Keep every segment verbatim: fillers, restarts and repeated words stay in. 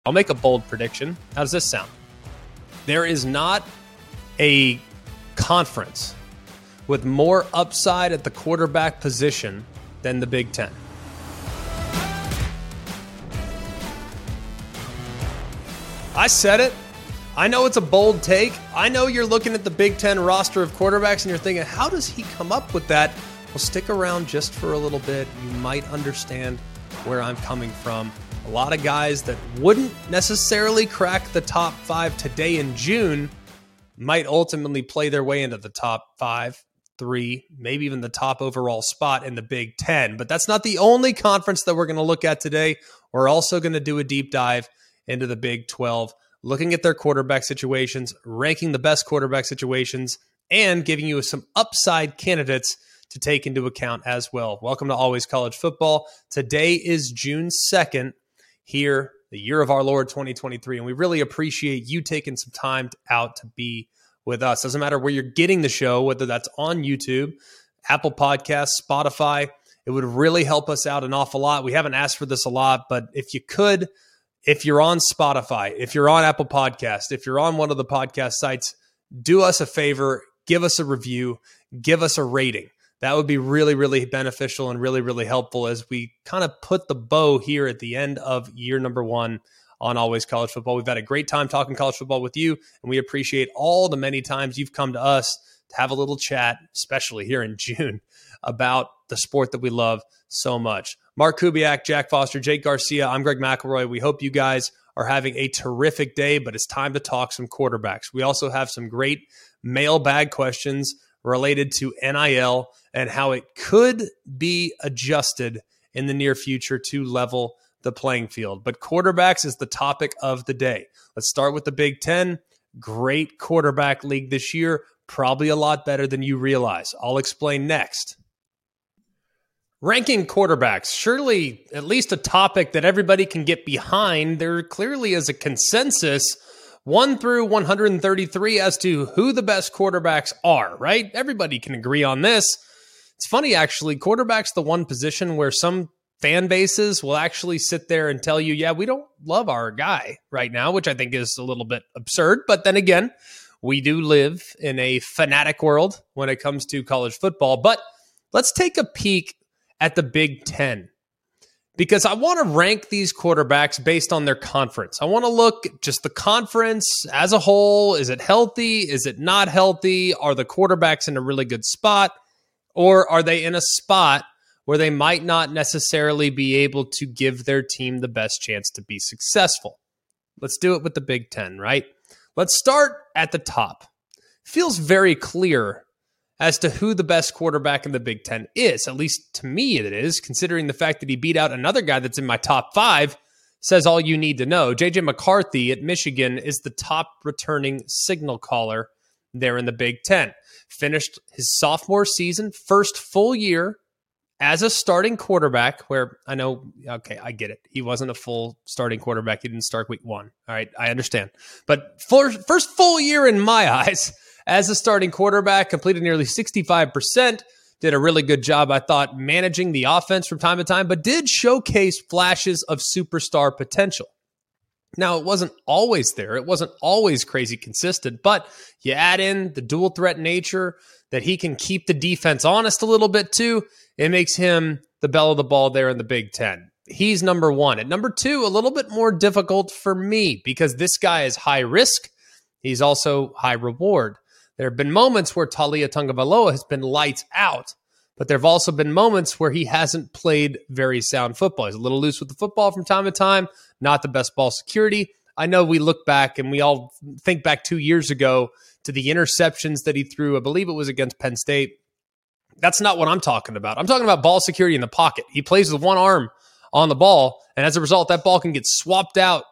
I'll make a bold prediction. How does this sound? There is not a conference with more upside at the quarterback position than the Big Ten. I said it. I know it's a bold take. I know you're looking at the Big Ten roster of quarterbacks and you're thinking, how does he come up with that? Well, stick around just for a little bit. You might understand where I'm coming from. A lot of guys that wouldn't necessarily crack the top five today in June might ultimately play their way into the top five, three, maybe even the top overall spot in the Big Ten. But that's not the only conference that we're going to look at today. We're also going to do a deep dive into the Big twelve, looking at their quarterback situations, ranking the best quarterback situations, and giving you some upside candidates to take into account as well. Welcome to Always College Football. Today is June second. Here, the year of our Lord twenty twenty-three, and we really appreciate you taking some time out to be with us. Doesn't matter where you're getting the show, whether that's on YouTube, Apple Podcasts, Spotify, it would really help us out an awful lot. We haven't asked for this a lot, but if you could, if you're on Spotify, if you're on Apple Podcasts, if you're on one of the podcast sites, do us a favor, give us a review, give us a rating. That would be really, really beneficial and really, really helpful as we kind of put the bow here at the end of year number one on Always College Football. We've had a great time talking college football with you, and we appreciate all the many times you've come to us to have a little chat, especially here in June, about the sport that we love so much. Mark Kubiak, Jack Foster, Jake Garcia, I'm Greg McElroy. We hope you guys are having a terrific day, but it's time to talk some quarterbacks. We also have some great mailbag questions related to N I L and how it could be adjusted in the near future to level the playing field. But quarterbacks is the topic of the day. Let's start with the Big Ten. Great quarterback league this year, probably a lot better than you realize. I'll explain next. Ranking quarterbacks, surely at least a topic that everybody can get behind. There clearly is a consensus one through one hundred thirty-three as to who the best quarterbacks are, right? Everybody can agree on this. It's funny, actually, quarterback's the one position where some fan bases will actually sit there and tell you, yeah, we don't love our guy right now, which I think is a little bit absurd. But then again, we do live in a fanatic world when it comes to college football. But let's take a peek at the Big Ten, because I want to rank these quarterbacks based on their conference. I want to look at just the conference as a whole. Is it healthy? Is it not healthy? Are the quarterbacks in a really good spot? Or are they in a spot where they might not necessarily be able to give their team the best chance to be successful? Let's do it with the Big Ten, right? Let's start at the top. Feels very clear as to who the best quarterback in the Big Ten is. At least to me it is, considering the fact that he beat out another guy that's in my top five, says all you need to know. J J McCarthy at Michigan is the top returning signal caller there in the Big Ten. Finished his sophomore season, first full year as a starting quarterback, where I know, okay, I get it. He wasn't a full starting quarterback. He didn't start week one. All right, I understand. But for first full year in my eyes as a starting quarterback, completed nearly sixty-five percent, did a really good job, I thought, managing the offense from time to time, but did showcase flashes of superstar potential. Now, it wasn't always there. It wasn't always crazy consistent, but you add in the dual threat nature, that he can keep the defense honest a little bit too, it makes him the belle of the ball there in the Big Ten. He's number one. At number two, a little bit more difficult for me because this guy is high risk. He's also high reward. There have been moments where Taulia Tagovailoa has been lights out, but there have also been moments where he hasn't played very sound football. He's a little loose with the football from time to time, not the best ball security. I know we look back and we all think back two years ago to the interceptions that he threw. I believe it was against Penn State. That's not what I'm talking about. I'm talking about ball security in the pocket. He plays with one arm on the ball, and as a result, that ball can get swapped out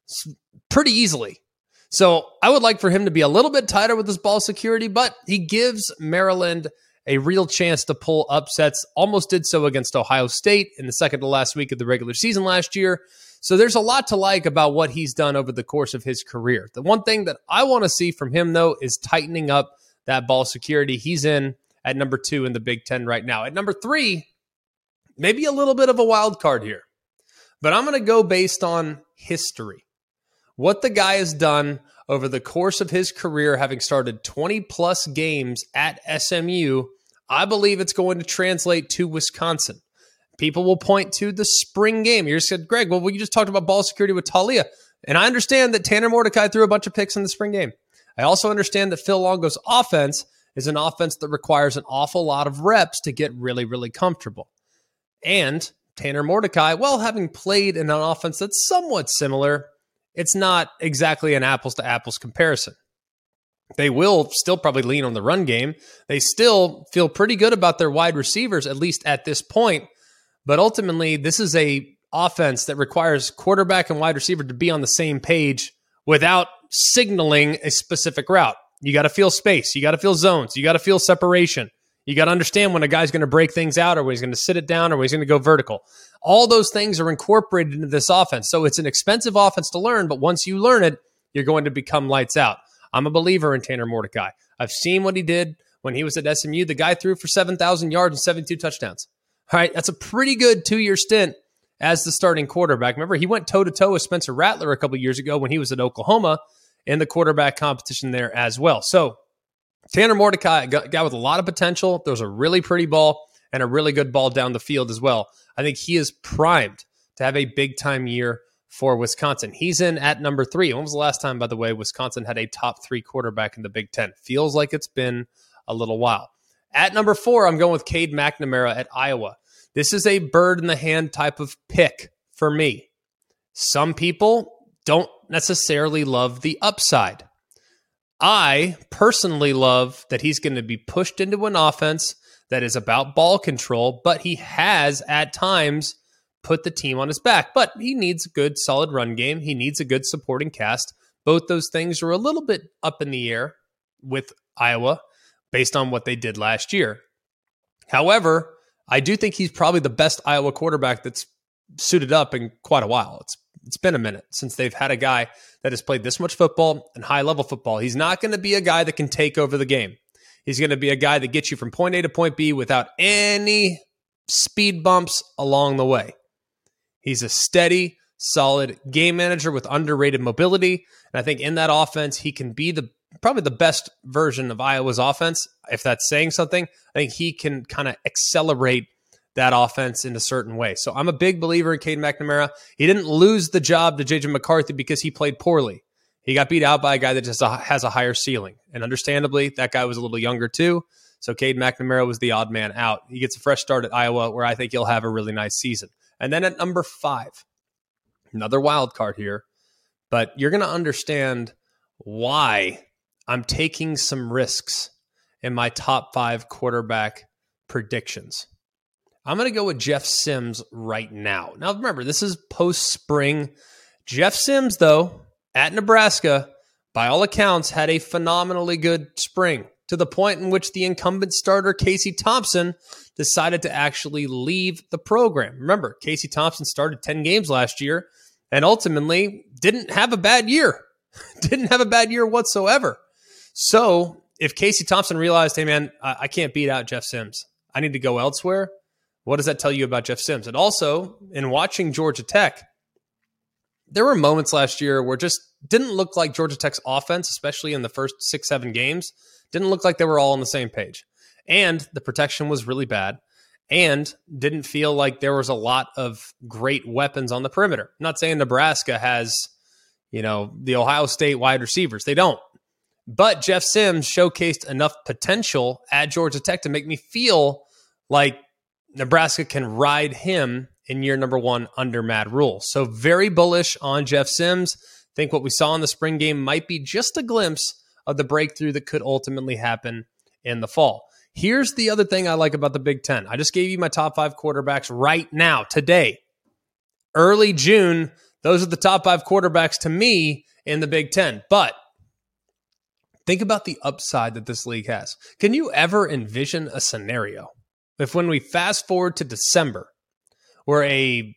pretty easily. So I would like for him to be a little bit tighter with his ball security, but he gives Maryland a real chance to pull upsets. Almost did so against Ohio State in the second to last week of the regular season last year. So there's a lot to like about what he's done over the course of his career. The one thing that I want to see from him, though, is tightening up that ball security. He's in at number two in the Big Ten right now. At number three, maybe a little bit of a wild card here, but I'm going to go based on history. what the guy has done over the course of his career, having started twenty plus games at S M U, I believe it's going to translate to Wisconsin. People will point to the spring game. You just said, Greg, well, we just talked about ball security with Talia. And I understand that Tanner Mordecai threw a bunch of picks in the spring game. I also understand that Phil Longo's offense is an offense that requires an awful lot of reps to get really, really comfortable. And Tanner Mordecai, well, having played in an offense that's somewhat similar, it's not exactly an apples to apples comparison. They will still probably lean on the run game. They still feel pretty good about their wide receivers, at least at this point. But ultimately, this is a offense that requires quarterback and wide receiver to be on the same page without signaling a specific route. You got to feel space. You got to feel zones. You got to feel separation. You got to understand when a guy's going to break things out, or when he's going to sit it down, or when he's going to go vertical. All those things are incorporated into this offense. So it's an expensive offense to learn, but once you learn it, you're going to become lights out. I'm a believer in Tanner Mordecai. I've seen what he did when he was at S M U. The guy threw for seven thousand yards and seventy-two touchdowns. All right, that's a pretty good two-year stint as the starting quarterback. Remember, he went toe-to-toe with Spencer Rattler a couple years ago when he was at Oklahoma in the quarterback competition there as well. So Tanner Mordecai, a guy with a lot of potential. There was a really pretty ball and a really good ball down the field as well. I think he is primed to have a big-time year for Wisconsin. He's in at number three. When was the last time, by the way, Wisconsin had a top three quarterback in the Big Ten? Feels like it's been a little while. At number four, I'm going with Cade McNamara at Iowa. This is a bird in the hand type of pick for me. Some people don't necessarily love the upside. I personally love that he's going to be pushed into an offense that is about ball control, but he has at times put the team on his back. But he needs a good, solid run game. He needs a good supporting cast. Both those things are a little bit up in the air with Iowa based on what they did last year. However, I do think he's probably the best Iowa quarterback that's suited up in quite a while. It's It's been a minute since they've had a guy that has played this much football and high-level football. He's not going to be a guy that can take over the game. He's going to be a guy that gets you from point A to point B without any speed bumps along the way. He's a steady, solid game manager with underrated mobility. And I think in that offense, he can be the probably the best version of Iowa's offense. If that's saying something, I think he can kind of accelerate that offense in a certain way. So I'm a big believer in Cade McNamara. He didn't lose the job to J J McCarthy because he played poorly. He got beat out by a guy that just has a higher ceiling. And understandably, that guy was a little younger too. So Cade McNamara was the odd man out. He gets a fresh start at Iowa, where I think he'll have a really nice season. And then at number five, another wild card here, but you're going to understand why I'm taking some risks in my top five quarterback predictions. I'm going to go with Jeff Sims right now. Now, remember, this is post-spring. Jeff Sims, though, at Nebraska, by all accounts, had a phenomenally good spring, to the point in which the incumbent starter, Casey Thompson, decided to actually leave the program. Remember, Casey Thompson started ten games last year and ultimately didn't have a bad year. didn't have a bad year whatsoever. So if Casey Thompson realized, hey, man, I, I can't beat out Jeff Sims, I need to go elsewhere, what does that tell you about Jeff Sims? And also, in watching Georgia Tech, there were moments last year where it just didn't look like Georgia Tech's offense, especially in the first six, seven games, didn't look like they were all on the same page. And the protection was really bad, and didn't feel like there was a lot of great weapons on the perimeter. I'm not saying Nebraska has, you know, the Ohio State wide receivers. They don't. But Jeff Sims showcased enough potential at Georgia Tech to make me feel like Nebraska can ride him in year number one under Matt Rule. So very bullish on Jeff Sims. Think what we saw in the spring game might be just a glimpse of the breakthrough that could ultimately happen in the fall. Here's the other thing I like about the Big Ten. I just gave you my top five quarterbacks right now, today. Early June, those are the top five quarterbacks to me in the Big Ten. But think about the upside that this league has. Can you ever envision a scenario if when we fast forward to December, where a,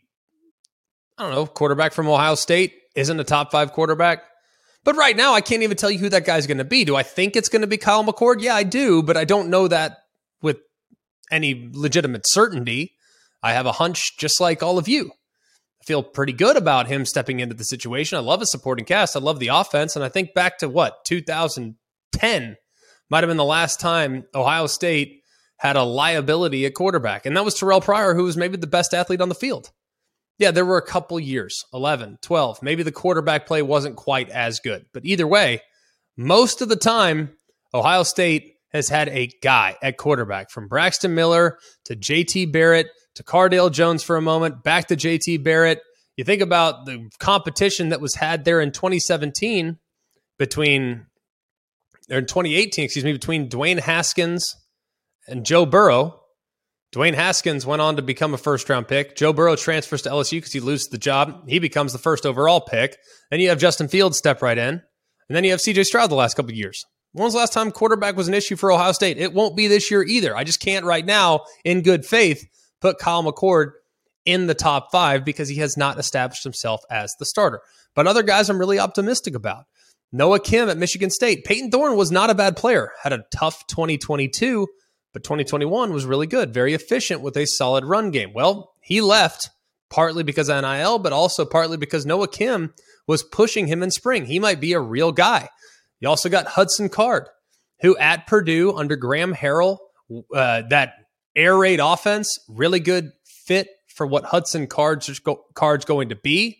I don't know, quarterback from Ohio State isn't a top five quarterback? But right now, I can't even tell you who that guy's going to be. Do I think it's going to be Kyle McCord? Yeah, I do, but I don't know that with any legitimate certainty. I have a hunch just like all of you. feel pretty good about him stepping into the situation. I love his supporting cast. I love the offense. And I think back to what, two thousand ten might have been the last time Ohio State had a liability at quarterback. And that was Terrell Pryor, who was maybe the best athlete on the field. Yeah, there were a couple years, eleven, twelve. Maybe the quarterback play wasn't quite as good. But either way, most of the time, Ohio State has had a guy at quarterback, from Braxton Miller to J T Barrett to Cardale Jones for a moment, back to J T Barrett. You think about the competition that was had there in twenty seventeen between, or in twenty eighteen, excuse me, between Dwayne Haskins and Joe Burrow. Dwayne Haskins went on to become a first-round pick. Joe Burrow transfers to L S U because he loses the job. He becomes the first overall pick. Then you have Justin Fields step right in. And then you have C J Stroud the last couple of years. When was the last time quarterback was an issue for Ohio State? It won't be this year either. I just can't right now, in good faith, put Kyle McCord in the top five because he has not established himself as the starter. But other guys I'm really optimistic about. Noah Kim at Michigan State. Peyton Thorne was not a bad player. Had a tough twenty twenty-two, but twenty twenty-one was really good. Very efficient with a solid run game. Well, he left partly because of N I L, but also partly because Noah Kim was pushing him in spring. He might be a real guy. You also got Hudson Card, who at Purdue under Graham Harrell, uh, that air raid offense, really good fit for what Hudson Card's, go, Card's going to be.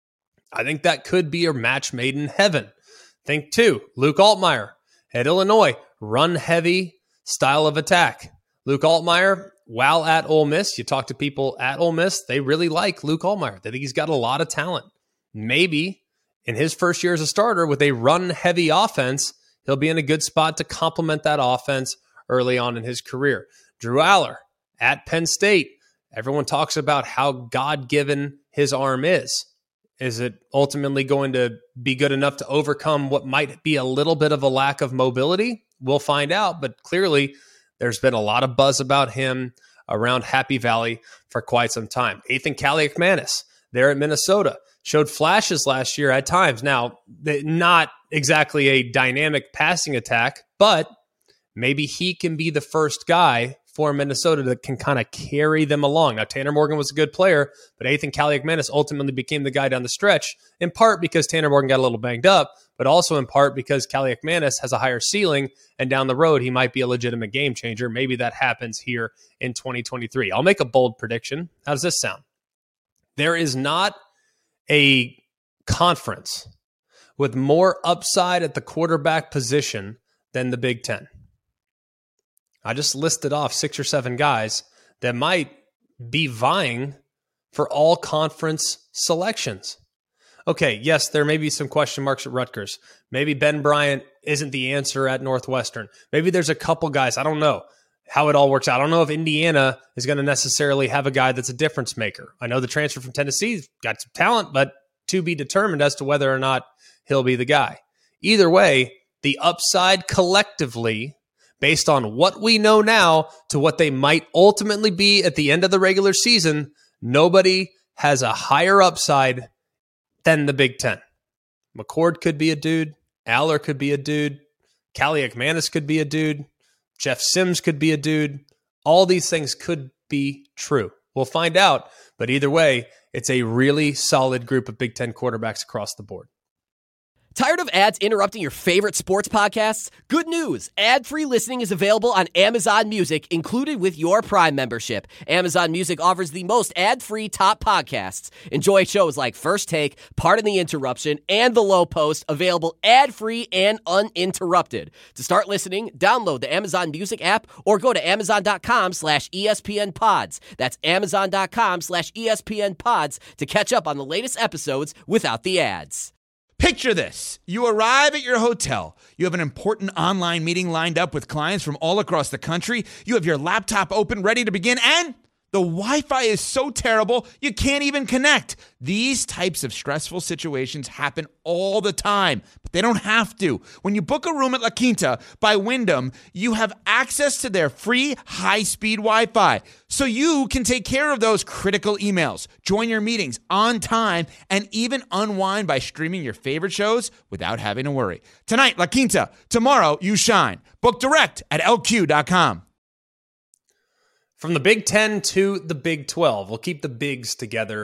I think that could be a match made in heaven. Think too, Luke Altmaier at Illinois, run heavy style of attack. Luke Altmaier, while at Ole Miss, you talk to people at Ole Miss, they really like Luke Altmaier. They think he's got a lot of talent. Maybe in his first year as a starter with a run-heavy offense, he'll be in a good spot to complement that offense early on in his career. Drew Aller at Penn State. Everyone talks about how God-given his arm is. Is it ultimately going to be good enough to overcome what might be a little bit of a lack of mobility? We'll find out, but clearly there's been a lot of buzz about him around Happy Valley for quite some time. Ethan Kaliakmanis there at Minnesota showed flashes last year at times. Now, not exactly a dynamic passing attack, but maybe he can be the first guy for Minnesota that can kind of carry them along. Now, Tanner Morgan was a good player, but Ethan Kaliakmanis ultimately became the guy down the stretch, in part because Tanner Morgan got a little banged up, but also in part because Kaliakmanis has a higher ceiling, and down the road, he might be a legitimate game changer. Maybe that happens here in twenty twenty-three. I'll make a bold prediction. How does this sound? There is not a conference with more upside at the quarterback position than the Big Ten. I just listed off six or seven guys that might be vying for all conference selections. Okay, yes, there may be some question marks at Rutgers. Maybe Ben Bryant isn't the answer at Northwestern. Maybe there's a couple guys. I don't know how it all works out. I don't know if Indiana is going to necessarily have a guy that's a difference maker. I know the transfer from Tennessee's got some talent, but to be determined as to whether or not he'll be the guy. Either way, the upside collectively, based on what we know now to what they might ultimately be at the end of the regular season, nobody has a higher upside than the Big Ten. McCord could be a dude. Aller could be a dude. Kaliakmanis could be a dude. Jeff Sims could be a dude. All these things could be true. We'll find out. But either way, it's a really solid group of Big Ten quarterbacks across the board. Tired of ads interrupting your favorite sports podcasts? Good news! Ad-free listening is available on Amazon Music, included with your Prime membership. Amazon Music offers the most ad-free top podcasts. Enjoy shows like First Take, Pardon the Interruption, and The Low Post, available ad-free and uninterrupted. To start listening, download the Amazon Music app or go to amazon.com slash ESPN pods. That's amazon.com slash ESPN pods to catch up on the latest episodes without the ads. Picture this. You arrive at your hotel. You have an important online meeting lined up with clients from all across the country. You have your laptop open, ready to begin, and the Wi-Fi is so terrible, you can't even connect. These types of stressful situations happen all the time, but they don't have to. When you book a room at La Quinta by Wyndham, you have access to their free high-speed Wi-Fi, so you can take care of those critical emails, join your meetings on time, and even unwind by streaming your favorite shows without having to worry. Tonight, La Quinta. Tomorrow, you shine. Book direct at L Q dot com. From the Big Ten to the Big twelve, we'll keep the bigs together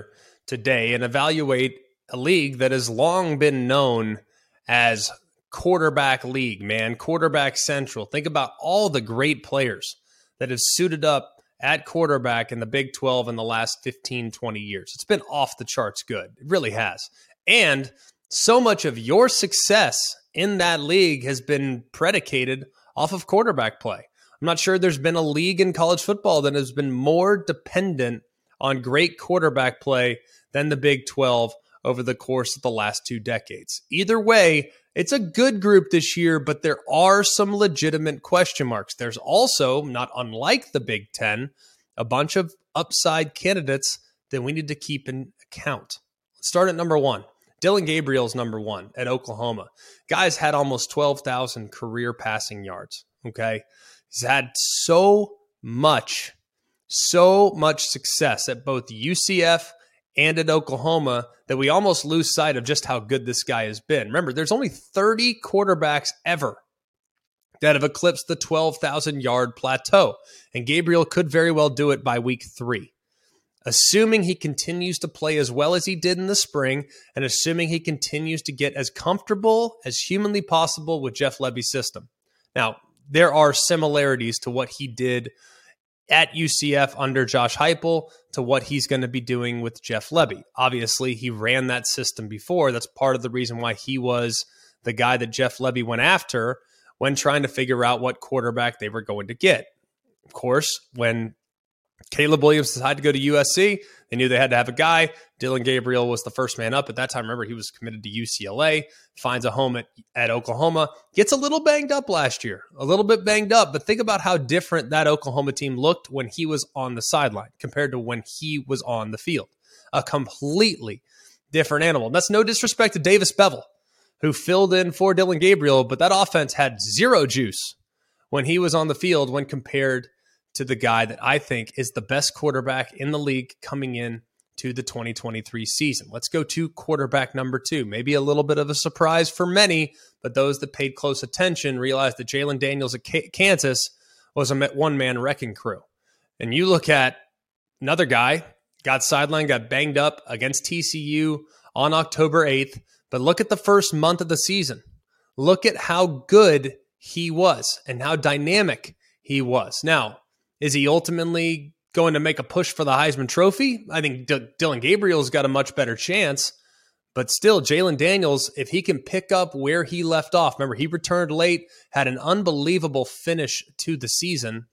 today and evaluate a league that has long been known as quarterback league, man, quarterback central. Think about all the great players that have suited up at quarterback in the Big twelve in the last fifteen, twenty years. It's been off the charts good. It really has. And so much of your success in that league has been predicated off of quarterback play. I'm not sure there's been a league in college football that has been more dependent on great quarterback play than the Big twelve over the course of the last two decades. Either way, it's a good group this year, but there are some legitimate question marks. There's also, not unlike the Big Ten, a bunch of upside candidates that we need to keep in account. Let's start at number one. Dillon Gabriel's number one at Oklahoma. Guy's had almost twelve thousand career passing yards, okay? He's had so much, so much success at both U C F and at Oklahoma that we almost lose sight of just how good this guy has been. Remember, there's only thirty quarterbacks ever that have eclipsed the twelve thousand yard plateau, and Gabriel could very well do it by week three. Assuming he continues to play as well as he did in the spring, and assuming he continues to get as comfortable as humanly possible with Jeff Lebby's system. Now, there are similarities to what he did at U C F under Josh Heupel to what he's going to be doing with Jeff Lebby. Obviously, he ran that system before. That's part of the reason why he was the guy that Jeff Lebby went after when trying to figure out what quarterback they were going to get. Of course, when Caleb Williams decided to go to U S C, they knew they had to have a guy. Dillon Gabriel was the first man up at that time. Remember, he was committed to U C L A, finds a home at, at Oklahoma, gets a little banged up last year, a little bit banged up, but think about how different that Oklahoma team looked when he was on the sideline compared to when he was on the field. A completely different animal. And that's no disrespect to Davis Bevell, who filled in for Dillon Gabriel, but that offense had zero juice when he was on the field when compared to the guy that I think is the best quarterback in the league coming in to the twenty twenty-three season. Let's go to quarterback number two. Maybe a little bit of a surprise for many, but those that paid close attention realized that Jalen Daniels at Kansas was a one-man wrecking crew. And you look at another guy, got sidelined, got banged up against T C U on October eighth, but look at the first month of the season. Look at how good he was and how dynamic he was. Now, is he ultimately going to make a push for the Heisman Trophy? I think D- Dillon Gabriel's got a much better chance, but still, Jalen Daniels, if he can pick up where he left off, remember, he returned late, had an unbelievable finish to the season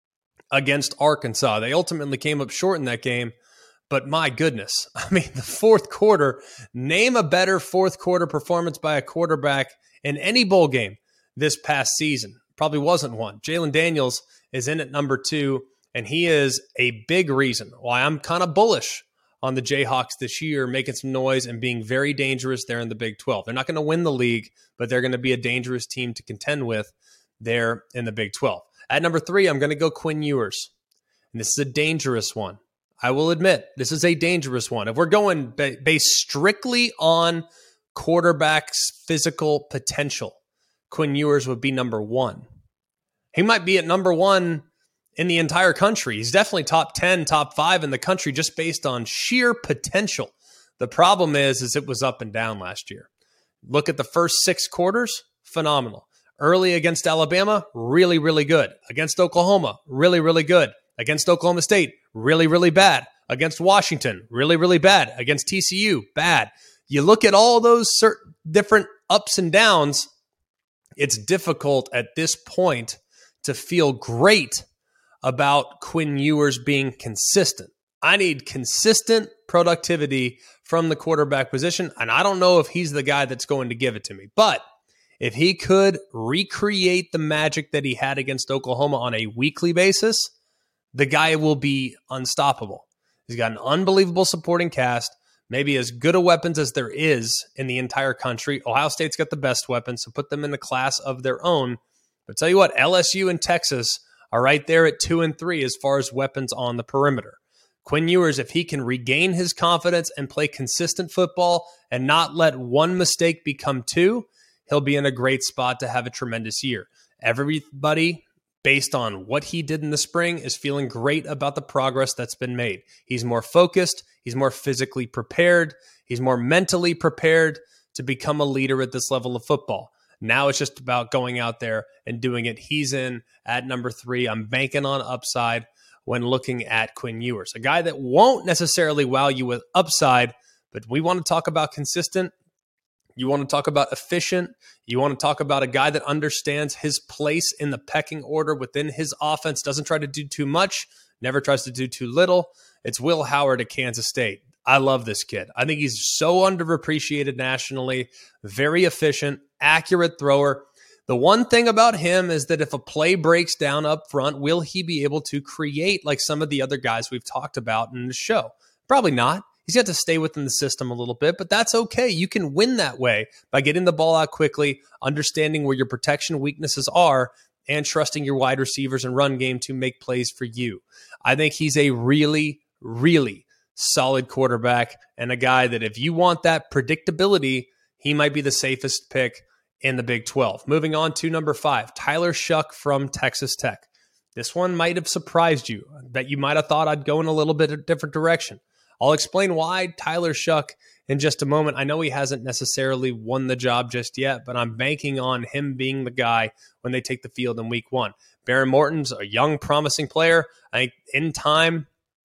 against Arkansas. They ultimately came up short in that game, but my goodness, I mean, the fourth quarter, name a better fourth quarter performance by a quarterback in any bowl game this past season. Probably wasn't one. Jalen Daniels is in at number two, and he is a big reason why I'm kind of bullish on the Jayhawks this year, making some noise and being very dangerous there in the Big twelve. They're not going to win the league, but they're going to be a dangerous team to contend with there in the Big twelve. At number three, I'm going to go Quinn Ewers, and this is a dangerous one. I will admit, this is a dangerous one. If we're going ba- based strictly on quarterback's physical potential, Quinn Ewers would be number one. He might be at number one in the entire country. He's definitely top ten, top five in the country just based on sheer potential. The problem is, is it was up and down last year. Look at the first six quarters, phenomenal. Early against Alabama, really, really good. Against Oklahoma, really, really good. Against Oklahoma State, really, really bad. Against Washington, really, really bad. Against T C U, bad. You look at all those certain different ups and downs, it's difficult at this point to feel great about Quinn Ewers being consistent. I need consistent productivity from the quarterback position, and I don't know if he's the guy that's going to give it to me. But if he could recreate the magic that he had against Oklahoma on a weekly basis, the guy will be unstoppable. He's got an unbelievable supporting cast, maybe as good a weapons as there is in the entire country. Ohio State's got the best weapons, so put them in a class of their own. But tell you what, L S U and Texas are right there at two and three as far as weapons on the perimeter. Quinn Ewers, if he can regain his confidence and play consistent football and not let one mistake become two, he'll be in a great spot to have a tremendous year. Everybody based on what he did in the spring, is feeling great about the progress that's been made. He's more focused. He's more physically prepared. He's more mentally prepared to become a leader at this level of football. Now it's just about going out there and doing it. He's in at number three. I'm banking on upside when looking at Quinn Ewers, a guy that won't necessarily wow you with upside, but we want to talk about consistent. You want to talk about efficient. You want to talk about a guy that understands his place in the pecking order within his offense, doesn't try to do too much, never tries to do too little. It's Will Howard at Kansas State. I love this kid. I think he's so underappreciated nationally, very efficient, accurate thrower. The one thing about him is that if a play breaks down up front, will he be able to create like some of the other guys we've talked about in the show? Probably not. He's got to stay within the system a little bit, but that's okay. You can win that way by getting the ball out quickly, understanding where your protection weaknesses are, and trusting your wide receivers and run game to make plays for you. I think he's a really, really solid quarterback and a guy that if you want that predictability, he might be the safest pick in the Big twelve. Moving on to number five, Tyler Shough from Texas Tech. This one might have surprised you. I bet you might have thought I'd go in a little bit of a different direction. I'll explain why Tyler Shough in just a moment. I know he hasn't necessarily won the job just yet, but I'm banking on him being the guy when they take the field in week one. Baron Morton's a young, promising player. I think in time,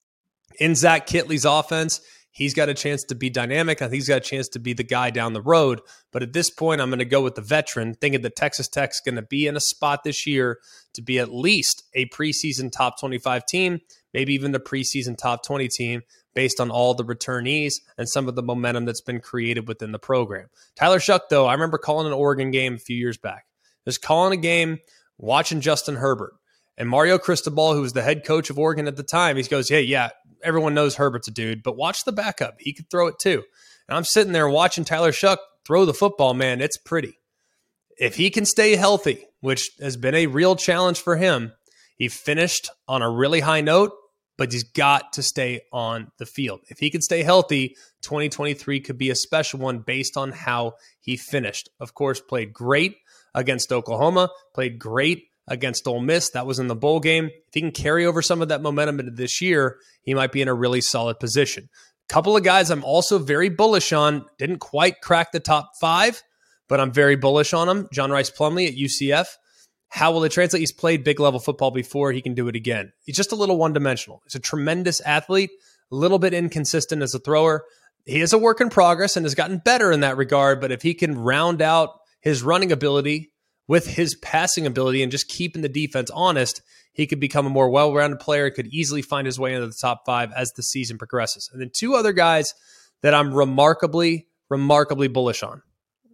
in Zach Kitley's offense, he's got a chance to be dynamic. I think he's got a chance to be the guy down the road. But at this point, I'm going to go with the veteran, thinking that Texas Tech's going to be in a spot this year to be at least a preseason top twenty-five team, maybe even the preseason top twenty team, based on all the returnees and some of the momentum that's been created within the program. Tyler Shough, though, I remember calling an Oregon game a few years back. Just calling a game, watching Justin Herbert. And Mario Cristobal, who was the head coach of Oregon at the time, he goes, hey, yeah, everyone knows Herbert's a dude, but watch the backup. He could throw it too. And I'm sitting there watching Tyler Shough throw the football, man. It's pretty. If he can stay healthy, which has been a real challenge for him, he finished on a really high note, but he's got to stay on the field. If he can stay healthy, twenty twenty-three could be a special one based on how he finished. Of course, played great against Oklahoma, played great against Ole Miss. That was in the bowl game. If he can carry over some of that momentum into this year, he might be in a really solid position. A couple of guys I'm also very bullish on. Didn't quite crack the top five, but I'm very bullish on him. John Rice Plumlee at U C F. How will it translate? He's played big level football before. He can do it again. He's just a little one-dimensional. He's a tremendous athlete, a little bit inconsistent as a thrower. He is a work in progress and has gotten better in that regard, but if he can round out his running ability with his passing ability and just keeping the defense honest, he could become a more well-rounded player, could easily find his way into the top five as the season progresses. And then two other guys that I'm remarkably, remarkably bullish on.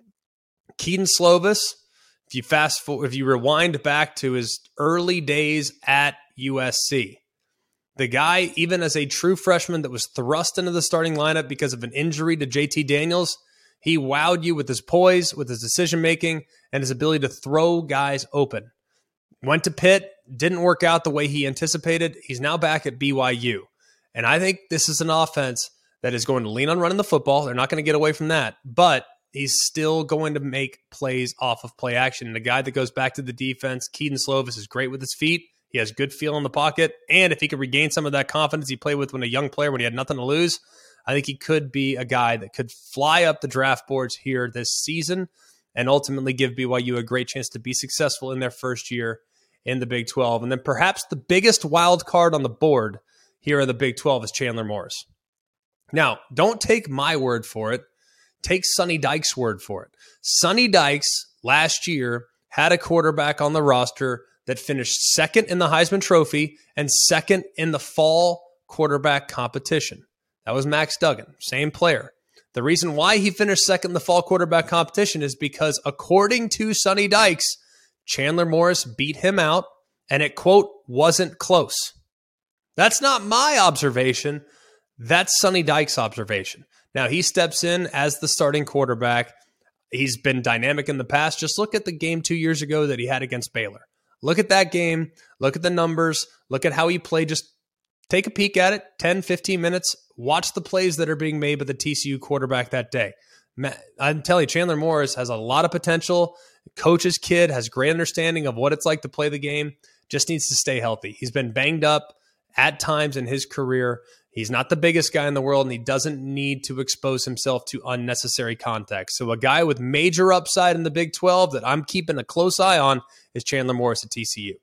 Kedon Slovis. If you fast forward, if you rewind back to his early days at U S C, the guy, even as a true freshman that was thrust into the starting lineup because of an injury to J T Daniels, he wowed you with his poise, with his decision-making, and his ability to throw guys open. Went to Pitt, didn't work out the way he anticipated. He's now back at B Y U. And I think this is an offense that is going to lean on running the football. They're not going to get away from that. But he's still going to make plays off of play action. And a guy that goes back to the defense, Kedon Slovis, is great with his feet. He has good feel in the pocket. And if he could regain some of that confidence he played with when a young player, when he had nothing to lose, I think he could be a guy that could fly up the draft boards here this season and ultimately give B Y U a great chance to be successful in their first year in the Big twelve. And then perhaps the biggest wild card on the board here in the Big twelve is Chandler Morris. Now, don't take my word for it. Take Sonny Dykes' word for it. Sonny Dykes last year had a quarterback on the roster that finished second in the Heisman Trophy and second in the fall quarterback competition. That was Max Duggan, same player. The reason why he finished second in the fall quarterback competition is because, according to Sonny Dykes, Chandler Morris beat him out, and it, quote, wasn't close. That's not my observation. That's Sonny Dykes' observation. Now, he steps in as the starting quarterback. He's been dynamic in the past. Just look at the game two years ago that he had against Baylor. Look at that game. Look at the numbers. Look at how he played. Just take a peek at it, ten, fifteen minutes. Watch the plays that are being made by the T C U quarterback that day. I'm telling you, Chandler Morris has a lot of potential. Coach's kid, has great understanding of what it's like to play the game. just needs to stay healthy. He's been banged up at times in his career. He's not the biggest guy in the world, and he doesn't need to expose himself to unnecessary contact. So a guy with major upside in the Big twelve that I'm keeping a close eye on is Chandler Morris at T C U.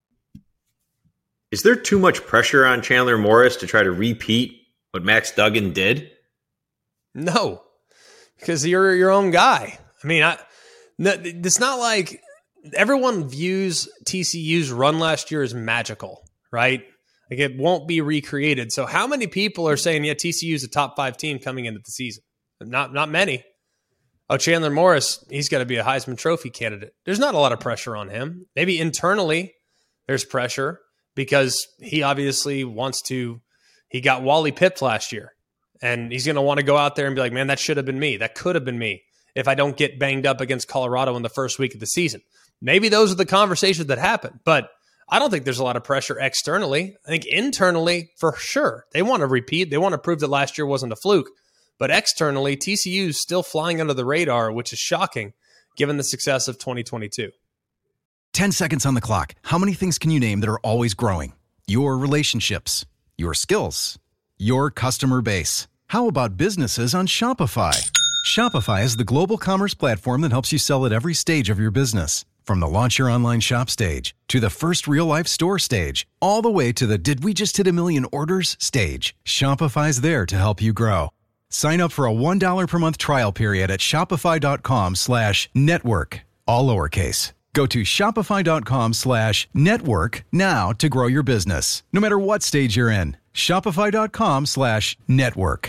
Is there too much pressure on Chandler Morris to try to repeat what Max Duggan did? No, because you're your own guy. I mean, I, it's not like everyone views T C U's run last year as magical, right? Like it won't be recreated. So how many people are saying, yeah, T C U is a top five team coming into the season? Not, not many. Oh, Chandler Morris, he's got to be a Heisman Trophy candidate. There's not a lot of pressure on him. Maybe internally there's pressure because he obviously wants to, he got Wally pipped last year. And he's going to want to go out there and be like, man, that should have been me. That could have been me if I don't get banged up against Colorado in the first week of the season. Maybe those are the conversations that happen. But I don't think there's a lot of pressure externally. I think internally, for sure, they want to repeat. They want to prove that last year wasn't a fluke. But externally, T C U is still flying under the radar, which is shocking given the success of twenty twenty-two. ten seconds on the clock. How many things can you name that are always growing? Your relationships, your skills, your customer base. How about businesses on Shopify? Shopify is the global commerce platform that helps you sell at every stage of your business. From the launch your online shop stage to the first real-life store stage, all the way to the did we just hit a million orders stage, Shopify's there to help you grow. Sign up for a one dollar per month trial period at shopify.com slash network, all lowercase. Go to shopify.com slash network now to grow your business, no matter what stage you're in. Shopify.com slash network.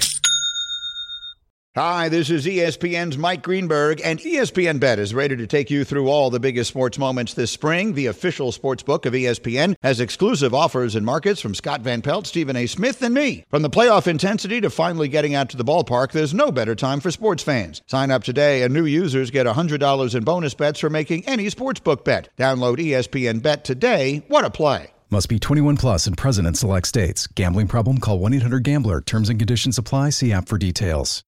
Hi, this is E S P N's Mike Greenberg, and E S P N Bet is ready to take you through all the biggest sports moments this spring. The official sports book of E S P N has exclusive offers and markets from Scott Van Pelt, Stephen A. Smith, and me. From the playoff intensity to finally getting out to the ballpark, there's no better time for sports fans. Sign up today, and new users get one hundred dollars in bonus bets for making any sportsbook bet. Download E S P N Bet today. What a play. Must be twenty-one plus and present in select states. Gambling problem? Call one eight hundred gambler. Terms and conditions apply. See app for details.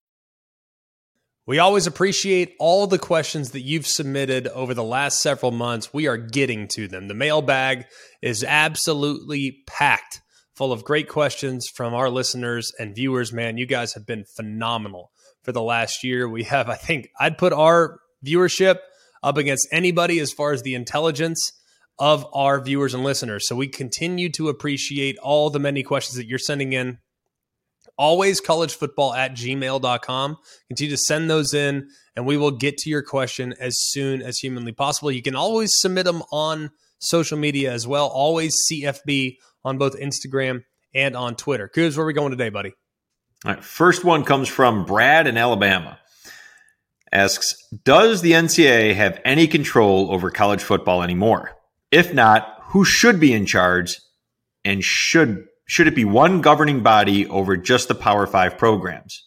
We always appreciate all the questions that you've submitted over the last several months. We are getting to them. The mailbag is absolutely packed full of great questions from our listeners and viewers. Man, you guys have been phenomenal for the last year. We have, I think, I'd put our viewership up against anybody as far as the intelligence of our viewers and listeners. So we continue to appreciate all the many questions that you're sending in. Always collegefootball at gmail dot com. Continue to send those in, and we will get to your question as soon as humanly possible. You can always submit them on social media as well. Always C F B on both Instagram and on Twitter. Coos, where are we going today, buddy? All right, first one comes from Brad in Alabama. Asks, does the N C double A have any control over college football anymore? If not, who should be in charge, and should Should it be one governing body over just the Power Five programs?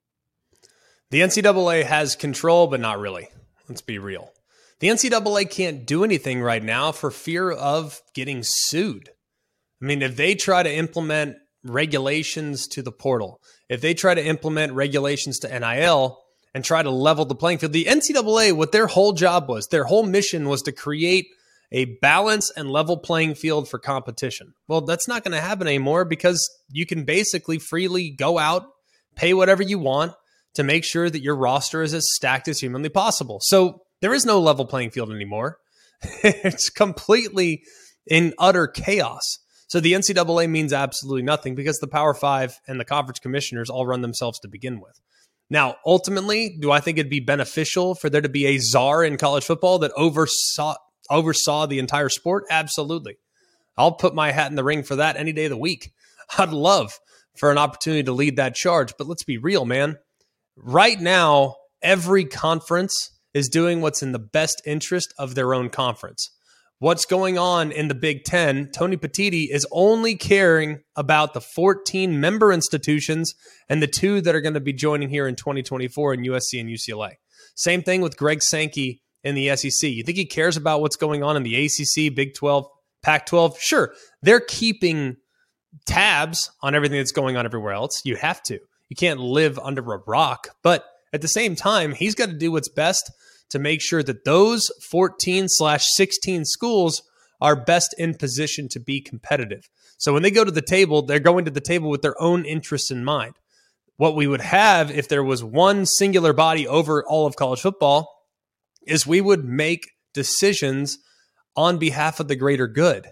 The N C double A has control, but not really. Let's be real. The N C double A can't do anything right now for fear of getting sued. I mean, if they try to implement regulations to the portal, if they try to implement regulations to N I L and try to level the playing field, the N C double A, what their whole job was, their whole mission was to create a balance and level playing field for competition. Well, that's not going to happen anymore because you can basically freely go out, pay whatever you want to make sure that your roster is as stacked as humanly possible. So there is no level playing field anymore. It's completely in utter chaos. So the N C double A means absolutely nothing because the Power Five and the conference commissioners all run themselves to begin with. Now, ultimately, do I think it'd be beneficial for there to be a czar in college football that oversaw oversaw the entire sport? Absolutely. I'll put my hat in the ring for that any day of the week. I'd love for an opportunity to lead that charge. But let's be real, man. Right now, every conference is doing what's in the best interest of their own conference. What's going on in the Big Ten, Tony Petitti is only caring about the fourteen member institutions and the two that are going to be joining here in twenty twenty-four in U S C and U C L A. Same thing with Greg Sankey in the S E C. You think he cares about what's going on in the A C C, Big twelve, Pac twelve? Sure, they're keeping tabs on everything that's going on everywhere else. You have to. You can't live under a rock. But at the same time, he's got to do what's best to make sure that those fourteen slash sixteen schools are best in position to be competitive. So when they go to the table, they're going to the table with their own interests in mind. What we would have if there was one singular body over all of college football is we would make decisions on behalf of the greater good.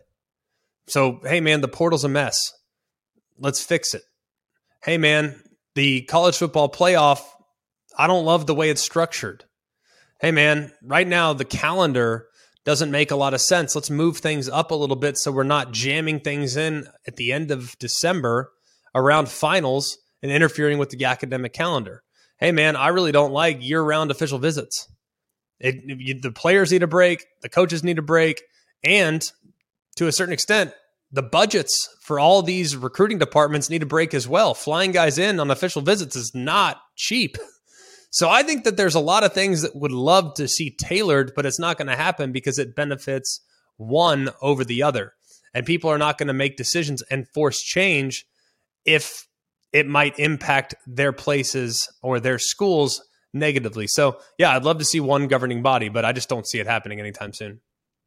So, hey, man, the portal's a mess. Let's fix it. Hey, man, the college football playoff, I don't love the way it's structured. Hey, man, right now the calendar doesn't make a lot of sense. Let's move things up a little bit so we're not jamming things in at the end of December around finals and interfering with the academic calendar. Hey, man, I really don't like year-round official visits. It, you, the players need a break, the coaches need a break, and to a certain extent, the budgets for all these recruiting departments need a break as well. Flying guys in on official visits is not cheap. So I think that there's a lot of things that would love to see tailored, but it's not going to happen because it benefits one over the other. And people are not going to make decisions and force change if it might impact their places or their schools negatively. So yeah, I'd love to see one governing body, but I just don't see it happening anytime soon.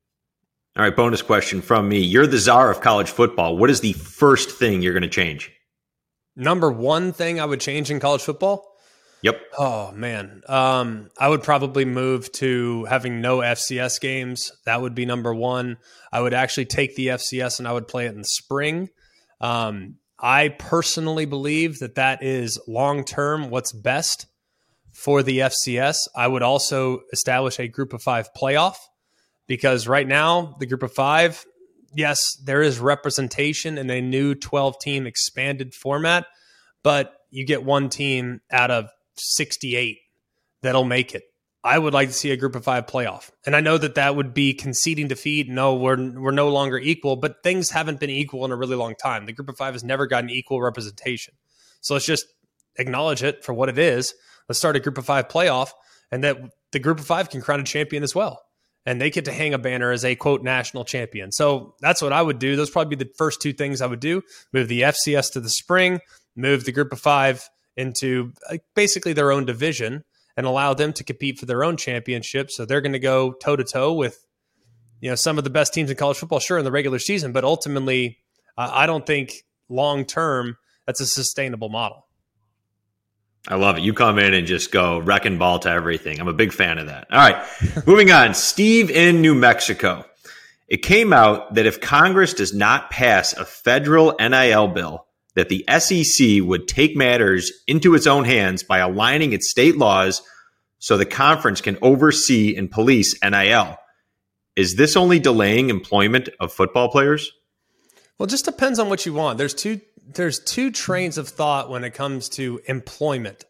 All right, bonus question from me. You're the czar of college football. What is the first thing you're going to change? Number one thing I would change in college football? Yep. Oh, man. Um, I would probably move to having no F C S games. That would be number one. I would actually take the F C S and I would play it in the spring. Um, I personally believe that that is long-term what's best for the F C S. I would also establish a group of five playoff because right now, the group of five, yes, there is representation in a new twelve-team expanded format, but you get one team out of sixty-eight that'll make it. I would like to see a group of five playoff. And I know that that would be conceding defeat. No, we're we're no longer equal, but things haven't been equal in a really long time. The group of five has never gotten equal representation. So let's just acknowledge it for what it is. Let's start a group of five playoff, and that the group of five can crown a champion as well. And they get to hang a banner as a, quote, national champion. So that's what I would do. Those would probably be the first two things I would do. Move the F C S to the spring, move the group of five into basically their own division and allow them to compete for their own championship. So they're going to go toe-to-toe with, you know, some of the best teams in college football, sure, in the regular season. But ultimately, uh, I don't think long-term that's a sustainable model. I love it. You come in and just go wrecking ball to everything. I'm a big fan of that. All right, moving on. Steve in New Mexico. It came out that if Congress does not pass a federal N I L bill, that the S E C would take matters into its own hands by aligning its state laws so the conference can oversee and police N I L. Is this only delaying employment of football players? Well, it just depends on what you want. There's two there's two trains of thought when it comes to employment.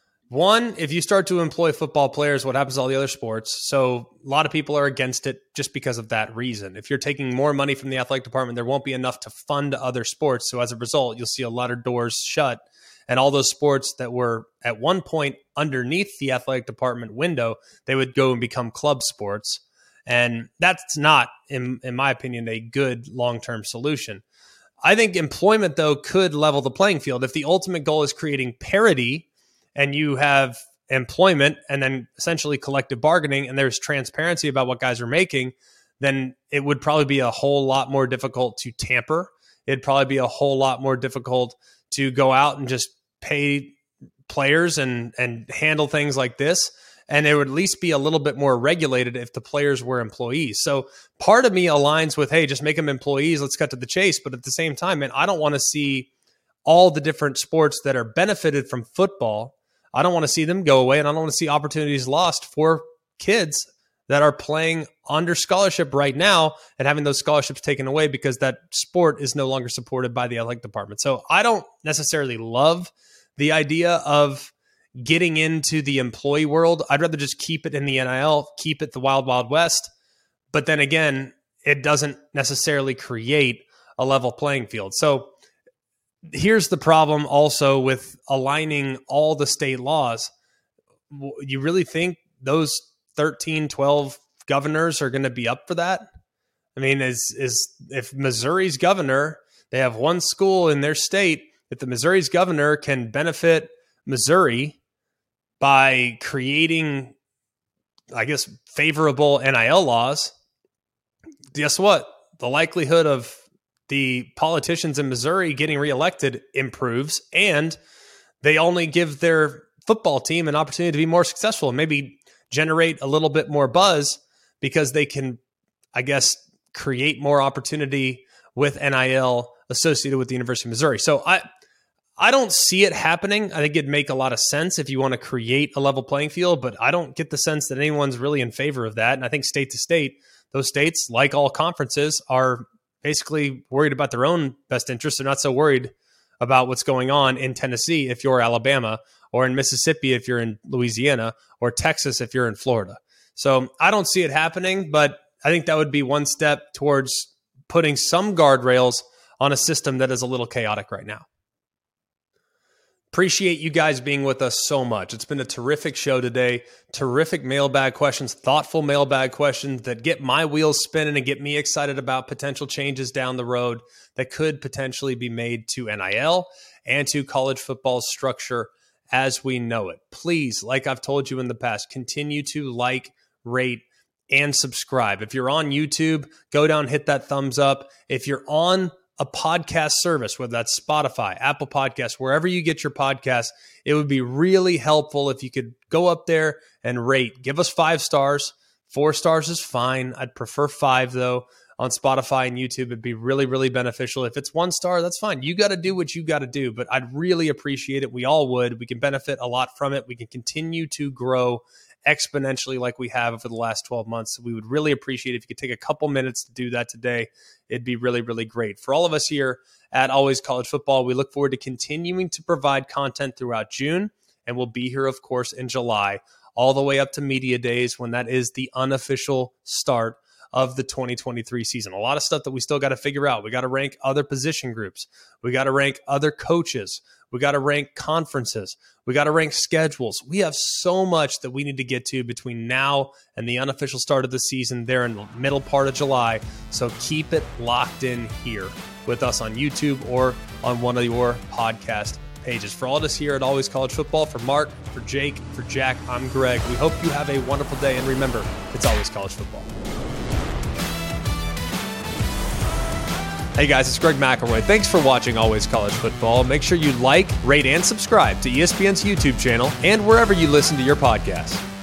One, if you start to employ football players, what happens to all the other sports? So a lot of people are against it just because of that reason. If you're taking more money from the athletic department, there won't be enough to fund other sports. So as a result, you'll see a lot of doors shut. And all those sports that were at one point underneath the athletic department window, they would go and become club sports. And that's not, in, in my opinion, a good long-term solution. I think employment, though, could level the playing field. If the ultimate goal is creating parity and you have employment and then essentially collective bargaining and there's transparency about what guys are making, then it would probably be a whole lot more difficult to tamper. It'd probably be a whole lot more difficult to go out and just pay players and, and handle things like this. And it would at least be a little bit more regulated if the players were employees. So part of me aligns with, hey, just make them employees. Let's cut to the chase. But at the same time, man, I don't want to see all the different sports that are benefited from football. I don't want to see them go away. And I don't want to see opportunities lost for kids that are playing under scholarship right now and having those scholarships taken away because that sport is no longer supported by the athletic department. So I don't necessarily love the idea of getting into the employee world. I'd rather just keep it in the N I L, keep it the wild, wild west. But then again, it doesn't necessarily create a level playing field. So here's the problem also with aligning all the state laws. You really think those thirteen, twelve governors are going to be up for that? I mean, is is if Missouri's governor, they have one school in their state, if the Missouri's governor can benefit Missouri by creating, I guess, favorable N I L laws, guess what? the likelihood of the politicians in Missouri getting reelected improves, and they only give their football team an opportunity to be more successful and maybe generate a little bit more buzz because they can, I guess, create more opportunity with N I L associated with the University of Missouri. So I I don't see it happening. I think it'd make a lot of sense if you want to create a level playing field, but I don't get the sense that anyone's really in favor of that. And I think state to state, those states, like all conferences, are basically worried about their own best interests. They're not so worried about what's going on in Tennessee if you're Alabama, or in Mississippi if you're in Louisiana, or Texas if you're in Florida. So I don't see it happening, but I think that would be one step towards putting some guardrails on a system that is a little chaotic right now. Appreciate you guys being with us so much. It's been a terrific show today. Terrific mailbag questions, thoughtful mailbag questions that get my wheels spinning and get me excited about potential changes down the road that could potentially be made to N I L and to college football structure as we know it. Please, like I've told you in the past, continue to like, rate, and subscribe. If you're on YouTube, go down, hit that thumbs up. If you're on a podcast service, whether that's Spotify, Apple Podcasts, wherever you get your podcasts, it would be really helpful if you could go up there and rate. Give us five stars. Four stars is fine. I'd prefer five, though, on Spotify and YouTube. It'd be really, really beneficial. If it's one star, that's fine. You got to do what you got to do, but I'd really appreciate it. We all would. We can benefit a lot from it. We can continue to grow exponentially like we have over the last twelve months. We would really appreciate it if you could take a couple minutes to do that today. It'd be really, really great. For all of us here at Always College Football, we look forward to continuing to provide content throughout June, and we'll be here, of course, in July, all the way up to Media Days when that is the unofficial start of the twenty twenty-three season. A lot of stuff that we still got to figure out. We got to rank other position groups. We got to rank other coaches. We got to rank conferences. We got to rank schedules. We have so much that we need to get to between now and the unofficial start of the season there in the middle part of July. So keep it locked in here with us on YouTube or on one of your podcast pages. For all of us here at Always College Football, for Mark, for Jake, for Jack, I'm Greg. We hope you have a wonderful day. And remember, it's always college football. Hey guys, it's Greg McElroy. Thanks for watching Always College Football. Make sure you like, rate, and subscribe to E S P N's YouTube channel and wherever you listen to your podcasts.